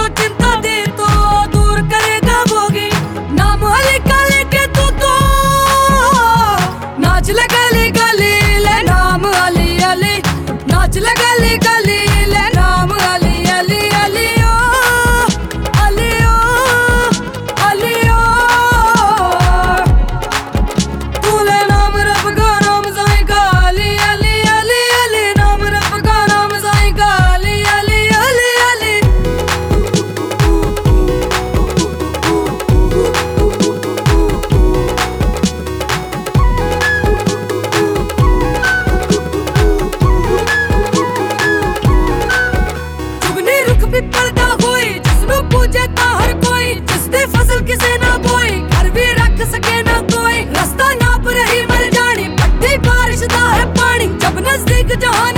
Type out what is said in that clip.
चिंता दी तो दूर करेगा भोगी। नाम अली का लेके तू तो नाच ले गली गली, ले नाम अली अली, नाच ले गली गली, ले नाम अली अली अली ओ अली ओ अली ओ। तू ले नाम रब का नाम साईं का अली अली अली अली, नाम रब का नाम साईं का अली अली अली अली। जुगनी रुख पिपल दा होई, जिसनू पूजे ता हर कोई, जिसदी फसल किसे ना बोई, घर भी रख सके ना कोई। रास्ता नाप रही मर जानी, पट्टी बारिश दा है पानी, जब नजदीक जहान